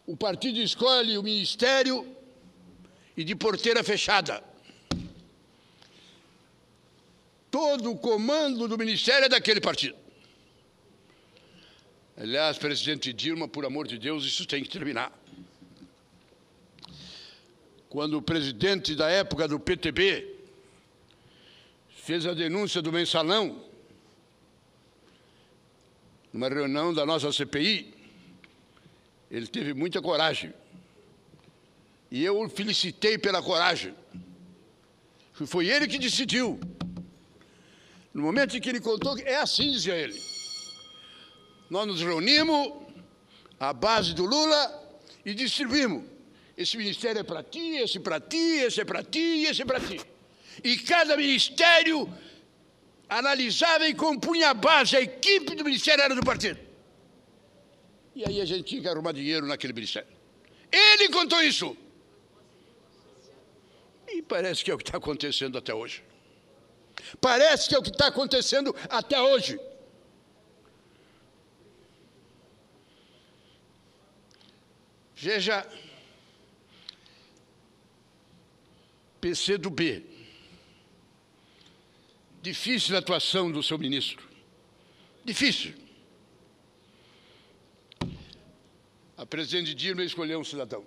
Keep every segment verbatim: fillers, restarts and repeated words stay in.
o partido escolhe o ministério e de porteira fechada. Todo o comando do ministério é daquele partido. Aliás, presidente Dilma, por amor de Deus, isso tem que terminar. Quando o presidente da época do P T B fez a denúncia do mensalão, numa reunião da nossa C P I, ele teve muita coragem. E eu o felicitei pela coragem. Foi ele que decidiu. No momento em que ele contou, é assim, dizia ele. Nós nos reunimos, à base do Lula, e distribuímos. Esse ministério é para ti, esse para ti, esse é para ti e esse é para ti. E cada ministério analisava e compunha a base, a equipe do ministério era do partido. E aí a gente tinha que arrumar dinheiro naquele ministério. Ele contou isso. E parece que é o que está acontecendo até hoje. Parece que é o que está acontecendo até hoje. Veja, P C do B. Difícil a atuação do seu ministro. Difícil. A presidente Dilma escolheu um cidadão.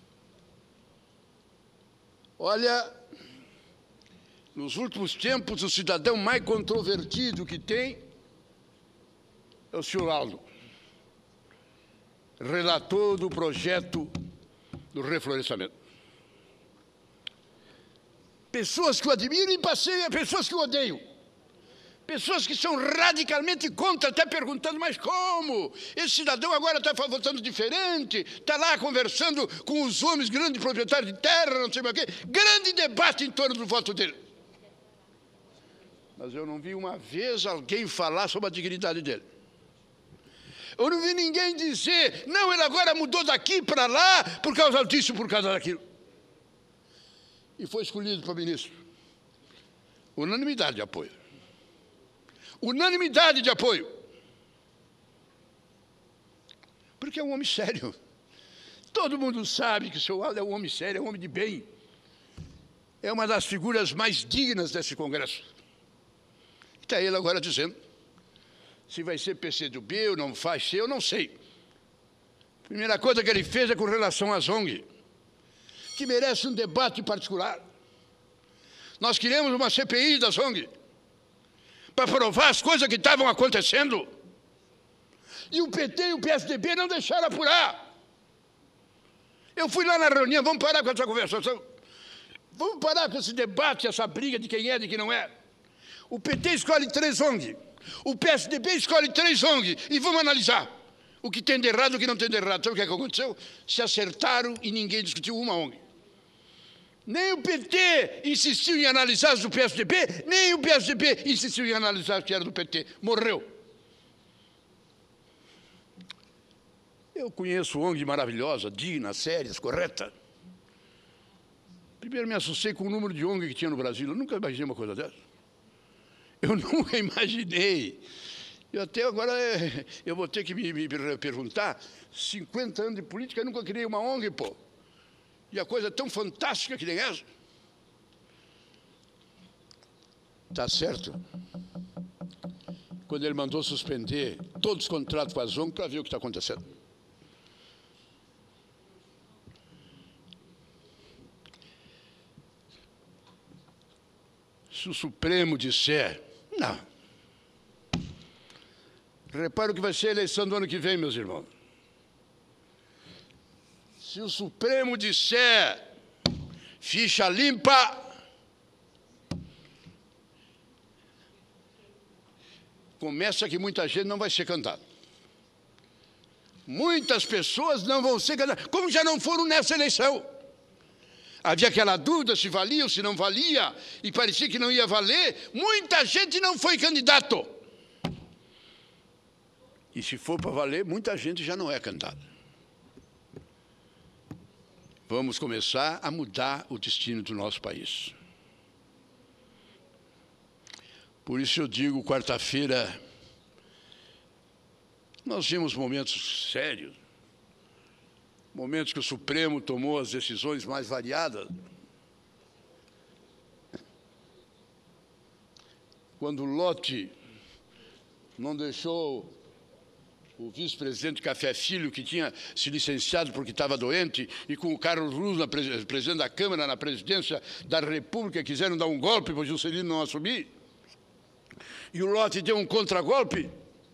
Olha, nos últimos tempos, o cidadão mais controvertido que tem é o senhor Aldo, relator do projeto do reflorestamento. Pessoas que o admiram e passeiam, pessoas que o odeiam. Pessoas que são radicalmente contra, até perguntando, mas como? Esse cidadão agora está votando diferente, está lá conversando com os homens grandes proprietários de terra, não sei mais o quê. Grande debate em torno do voto dele. Mas eu não vi uma vez alguém falar sobre a dignidade dele. Eu não vi ninguém dizer, não, ele agora mudou daqui para lá por causa disso, por causa daquilo. E foi escolhido para ministro. Unanimidade de apoio. Unanimidade de apoio. Porque é um homem sério. Todo mundo sabe que o seu Aldo é um homem sério, é um homem de bem. É uma das figuras mais dignas desse Congresso. Está ele agora dizendo, se vai ser P C do B ou não vai ser, eu não sei. A primeira coisa que ele fez é com relação às O N G, que merece um debate particular. Nós queremos uma C P I das O N G, para provar as coisas que estavam acontecendo. E o P T e o P S D B não deixaram apurar. Eu fui lá na reunião, vamos parar com essa conversação. Vamos parar com esse debate, essa briga de quem é e de quem não é. O P T escolhe três O N G, o P S D B escolhe três O N G, e vamos analisar o que tem de errado e o que não tem de errado. Sabe o que, é que aconteceu? Se acertaram e ninguém discutiu uma O N G. Nem o P T insistiu em analisar as do P S D B, nem o P S D B insistiu em analisar as que era do P T. Morreu. Eu conheço O N G maravilhosa, digna, séria, correta. Primeiro me assustei com o número de O N G que tinha no Brasil. Eu nunca imaginei uma coisa dessa. Eu nunca imaginei. Eu até agora eu vou ter que me, me perguntar, cinquenta anos de política, eu nunca criei uma O N G, pô. E a coisa é tão fantástica que nem essa. Está certo. Quando ele mandou suspender todos os contratos com as O N G para ver o que está acontecendo. Se o Supremo disser, não. Repara o que vai ser a eleição do ano que vem, meus irmãos. Se o Supremo disser ficha limpa, começa que muita gente não vai ser cantada. Muitas pessoas não vão ser candidatas, como já não foram nessa eleição. Havia aquela dúvida se valia ou se não valia, e parecia que não ia valer. Muita gente não foi candidato. E se for para valer, muita gente já não é candidata. Vamos começar a mudar o destino do nosso país. Por isso eu digo, quarta-feira, nós vimos momentos sérios. momentos que o Supremo tomou as decisões mais variadas. Quando o Lott não deixou o vice-presidente Café Filho, que tinha se licenciado porque estava doente, e com o Carlos Luz, presidente da Câmara, na presidência da República, quiseram dar um golpe para o Juscelino não assumir. E o Lott deu um contragolpe.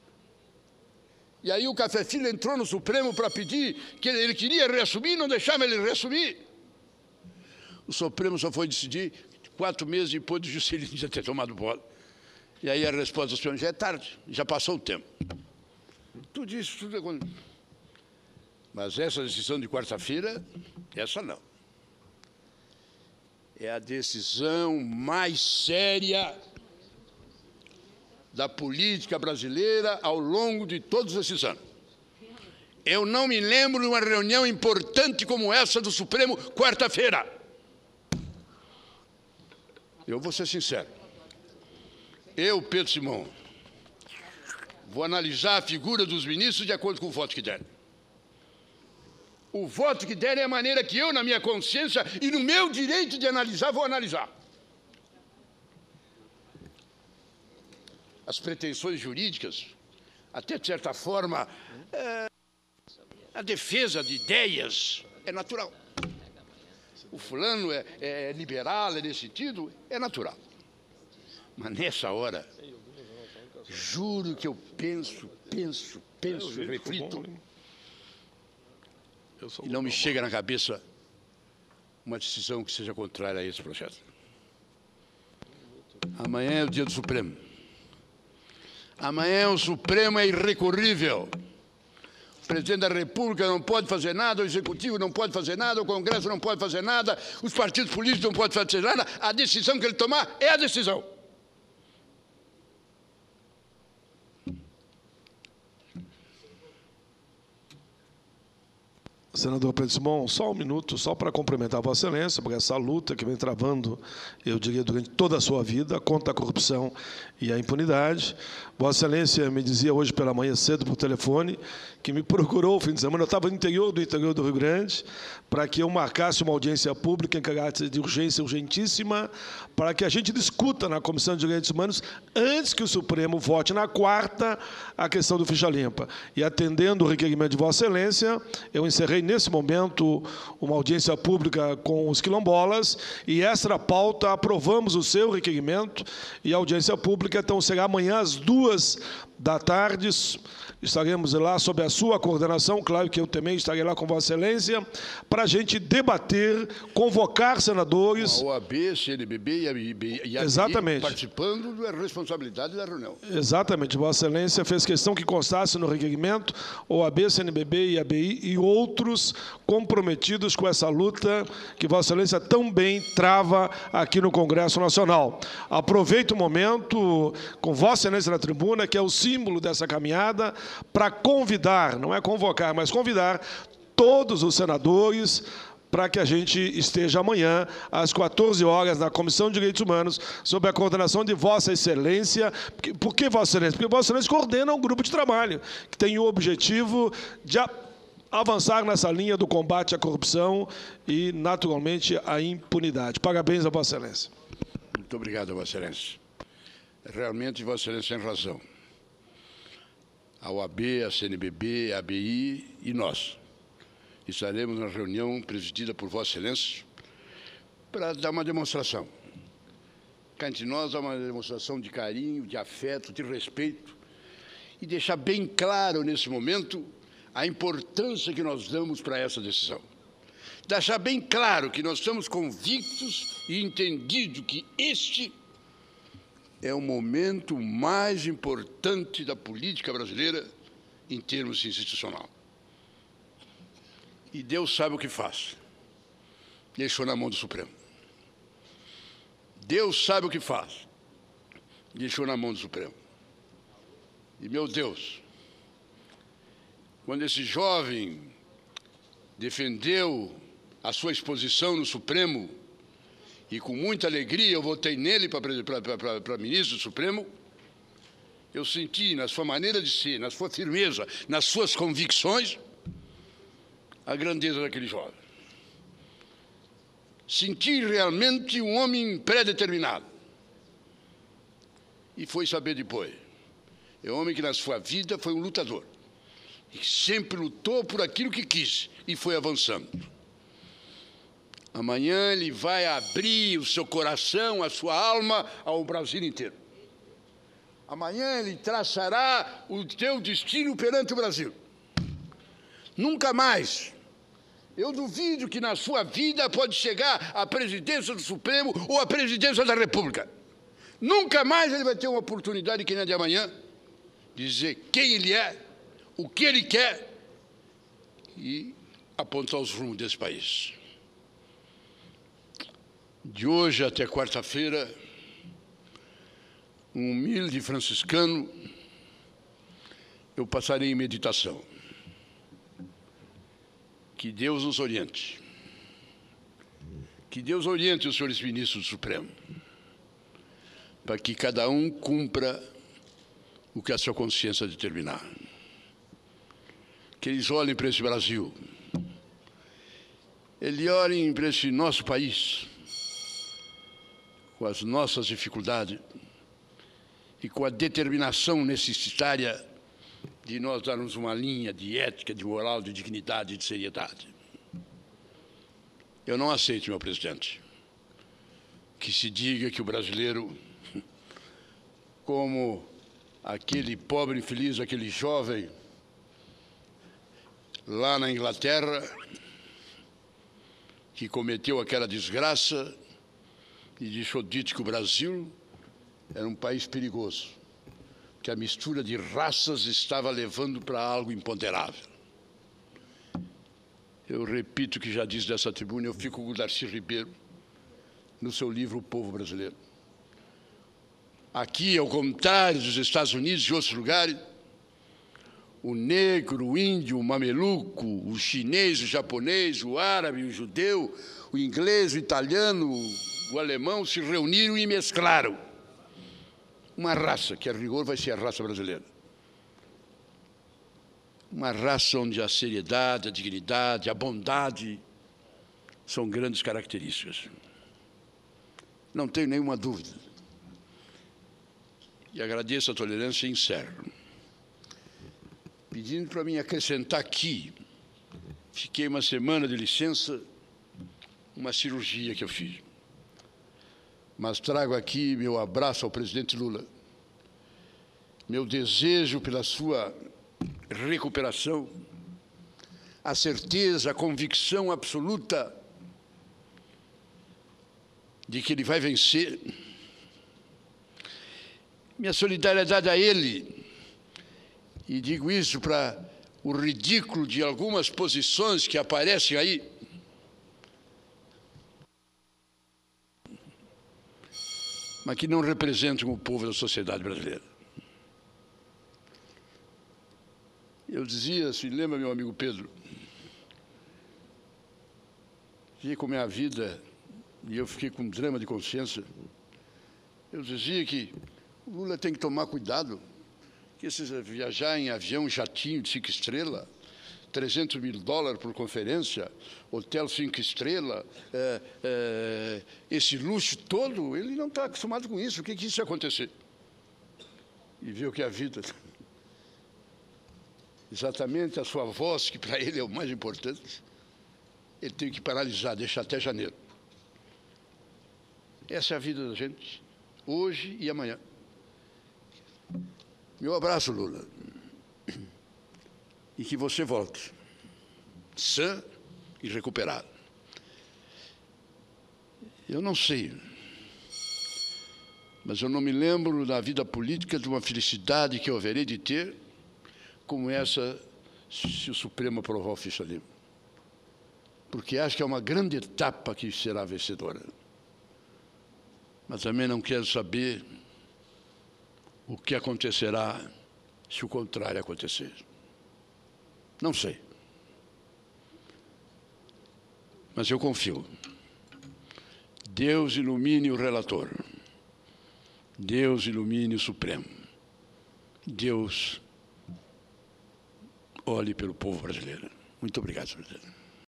E aí o Café Filho entrou no Supremo para pedir que ele, ele queria reassumir, não deixava ele reassumir. O Supremo só foi decidir quatro meses depois do Juscelino já ter tomado bola. E aí a resposta do senhor já é tarde, já passou o tempo. Tudo isso, tudo é... Mas essa decisão de quarta-feira, essa não. É a decisão mais séria da política brasileira ao longo de todos esses anos. Eu não me lembro de uma reunião importante como essa do Supremo, quarta-feira. Eu vou ser sincero. Eu, Pedro Simão, vou analisar a figura dos ministros de acordo com o voto que derem. O voto que derem é a maneira que eu, na minha consciência e no meu direito de analisar, vou analisar. As pretensões jurídicas, até de certa forma, é, a defesa de ideias é natural. O fulano é, é liberal, é nesse sentido, é natural. Mas nessa hora, juro que eu penso, penso, penso, reflito, e não me chega na cabeça uma decisão que seja contrária a esse projeto. Amanhã é o dia do Supremo. Amanhã o Supremo é irrecorrível. O presidente da República não pode fazer nada, o Executivo não pode fazer nada, o Congresso não pode fazer nada, os partidos políticos não podem fazer nada. A decisão que ele tomar é a decisão. Senador Pedro Simão, só um minuto, só para cumprimentar Vossa Excelência, por essa luta que vem travando, eu diria, durante toda a sua vida, contra a corrupção e a impunidade. Vossa Excelência me dizia hoje pela manhã cedo por telefone que me procurou o fim de semana, eu estava no interior do interior do Rio Grande, para que eu marcasse uma audiência pública em caráter de urgência urgentíssima, para que a gente discuta na Comissão de Direitos Humanos, antes que o Supremo vote na quarta, a questão do ficha limpa. E atendendo o requerimento de Vossa Excelência, eu encerrei nesse momento uma audiência pública com os quilombolas, e essa pauta, aprovamos o seu requerimento, e a audiência pública, então, será amanhã às duas da tarde. Estaremos lá sob a sua coordenação, claro que eu também estarei lá com Vossa Excelência, para a gente debater, convocar senadores. A O A B, C N B B e a B I Exatamente. Participando da responsabilidade da reunião. Exatamente. Vossa Excelência fez questão que constasse no requerimento O A B, C N B B e a B I e outros comprometidos com essa luta que Vossa Excelência tão bem trava aqui no Congresso Nacional. Aproveito o momento com Vossa Excelência na tribuna, que é o símbolo dessa caminhada, para convidar, não é convocar, mas convidar todos os senadores para que a gente esteja amanhã, às quatorze horas, na Comissão de Direitos Humanos, sob a coordenação de Vossa Excelência. Por que Vossa Excelência? Porque Vossa Excelência coordena um grupo de trabalho que tem o objetivo de avançar nessa linha do combate à corrupção e, naturalmente, à impunidade. Parabéns a Vossa Excelência. Muito obrigado, Vossa Excelência. Realmente, Vossa Excelência tem razão. A O A B, a C N B B, a B I e nós estaremos na reunião presidida por Vossa Excelência para dar uma demonstração. Cá entre nós, dar uma demonstração de carinho, de afeto, de respeito e deixar bem claro nesse momento a importância que nós damos para essa decisão. Deixar bem claro que nós estamos convictos e entendidos que este é o momento mais importante da política brasileira em termos institucional. E Deus sabe o que faz. Deixou na mão do Supremo. Deus sabe o que faz. Deixou na mão do Supremo. E, meu Deus, quando esse jovem defendeu a sua exposição no Supremo, e com muita alegria eu votei nele para ministro do Supremo, eu senti na sua maneira de ser, na sua firmeza, nas suas convicções, a grandeza daquele jovem. Senti realmente um homem pré-determinado. E foi saber depois. É um homem que na sua vida foi um lutador. E sempre lutou por aquilo que quis e foi avançando. Amanhã ele vai abrir o seu coração, a sua alma ao Brasil inteiro. Amanhã ele traçará o teu destino perante o Brasil. Nunca mais. Eu duvido que na sua vida pode chegar à presidência do Supremo ou à presidência da República. Nunca mais ele vai ter uma oportunidade que nem a de amanhã de dizer quem ele é, o que ele quer e apontar os rumos desse país. De hoje até quarta-feira, um humilde franciscano, eu passarei em meditação. Que Deus nos oriente. Que Deus oriente os senhores ministros do Supremo, para que cada um cumpra o que a sua consciência determinar. Que eles olhem para esse Brasil, eles olhem para esse nosso país, com as nossas dificuldades e com a determinação necessária de nós darmos uma linha de ética, de moral, de dignidade e de seriedade. Eu não aceito, meu presidente, que se diga que o brasileiro, como aquele pobre infeliz, aquele jovem lá na Inglaterra, que cometeu aquela desgraça e deixou dito que o Brasil era um país perigoso, que a mistura de raças estava levando para algo imponderável. Eu repito o que já disse dessa tribuna, eu fico com o Darcy Ribeiro, no seu livro O Povo Brasileiro. Aqui, ao contrário dos Estados Unidos e outros lugares, o negro, o índio, o mameluco, o chinês, o japonês, o árabe, o judeu, o inglês, o italiano, o alemão se reuniram e mesclaram. Uma raça, que a rigor vai ser a raça brasileira. Uma raça onde a seriedade, a dignidade, a bondade são grandes características. Não tenho nenhuma dúvida. E agradeço a tolerância e encerro. Pedindo para mim acrescentar aqui, fiquei uma semana de licença, uma cirurgia que eu fiz. Mas trago aqui meu abraço ao presidente Lula, meu desejo pela sua recuperação, a certeza, a convicção absoluta de que ele vai vencer, minha solidariedade a ele, e digo isso para o ridículo de algumas posições que aparecem aí, mas que não representam o povo da sociedade brasileira. Eu dizia, se lembra, meu amigo Pedro, fiquei com minha vida e eu fiquei com um drama de consciência. Eu dizia que o Lula tem que tomar cuidado, que esses viajar em avião, jatinho de cinco estrelas, trezentos mil dólares por conferência, hotel cinco estrelas, é, é, esse luxo todo, ele não está acostumado com isso. O que que isso ia acontecer? E viu que a vida, exatamente a sua voz, que para ele é o mais importante, ele tem que paralisar, deixar até janeiro. Essa é a vida da gente, hoje e amanhã. Meu abraço, Lula. E que você volte, sã e recuperado. Eu não sei, mas eu não me lembro na vida política de uma felicidade que eu haverei de ter como essa, se o Supremo aprovar o ficha limpa. Porque acho que é uma grande etapa que será vencedora. Mas também não quero saber o que acontecerá se o contrário acontecer. Não sei. Mas eu confio. Deus ilumine o relator. Deus ilumine o Supremo. Deus olhe pelo povo brasileiro. Muito obrigado, senhor presidente.